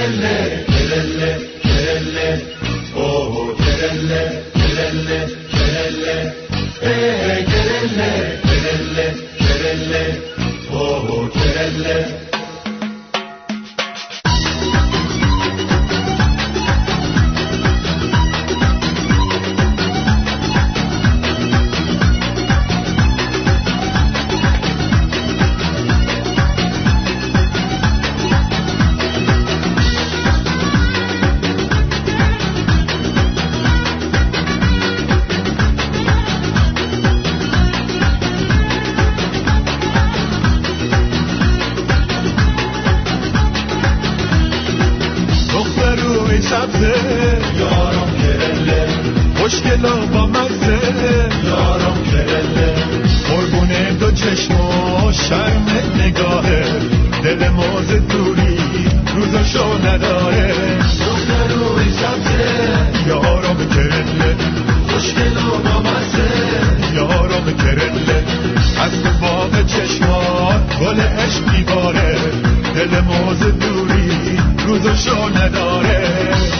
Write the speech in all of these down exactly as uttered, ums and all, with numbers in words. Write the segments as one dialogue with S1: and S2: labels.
S1: کرله کرله کرله اوه کرله کرله کرله ای کرله کرله کرله اوه کرله یارم کرله خوشگلا با مزه یارم کرله قربونه دو چشما شرم نگاهه دل موز دوری روزاشو نداره دختر روی سبزه یارم کرله خوشگلا با مزه یارم کرله از تو باغ چشما گل عشق میباره دل موز دوری روزاشو نداره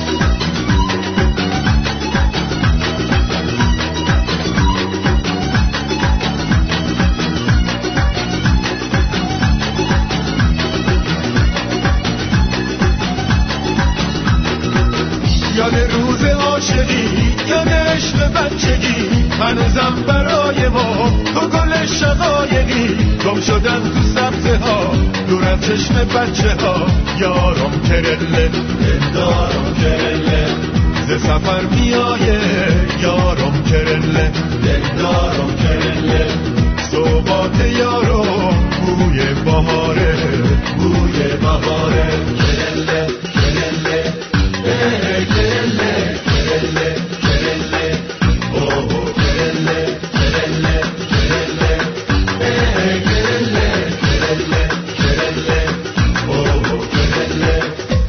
S1: یاد روز عاشقی یاد عشق بچگی هنوزم برای ما تو گل شقایقی گم شدن تو سبزه ها دور از چشم بچه ها یارم کرله دلدارم کرله ز سفر میایه یارم کرله دلدارم کرله صحبات یارم بوی بهاره بوی بهاره کرله کرله ای کرله کرله کرله اوه کرله کرله کرله ای کرله کرله کرله اوه کرله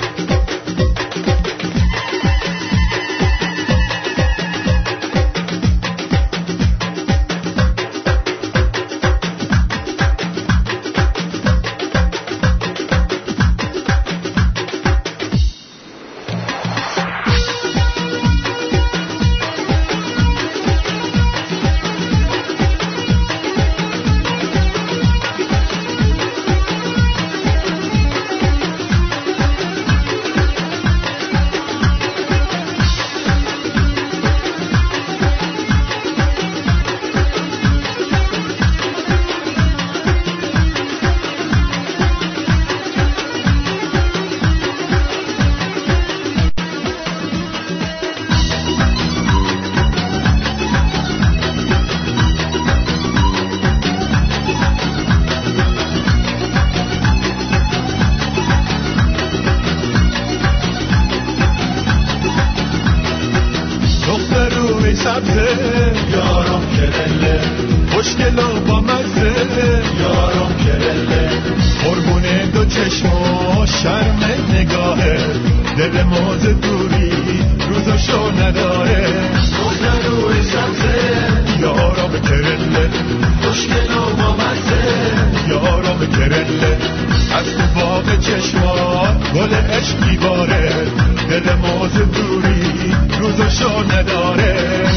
S1: یارم کرله خوشگلا با مزه یارم کرله قربونه دو چشما شرم نگاهه دل موز دوری روزاشو نداره دختر روی سبزه یارم کرله خوشگلا با مزه یارم کرله از تو باغ چشما گل عشق میباره دل موز دوری روزاشو نداره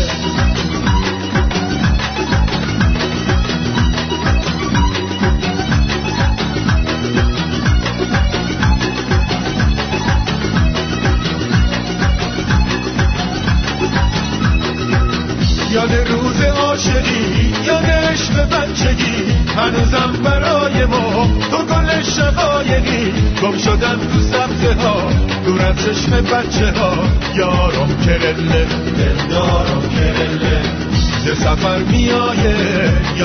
S1: یاد روز عاشقی یاد عشق بچگی هنوزم برای ما تو گل شقایقی گم شدن تو سبزه ها دور از چشم بچه ها یارم کرله دلدارم کرله ز سفر میایه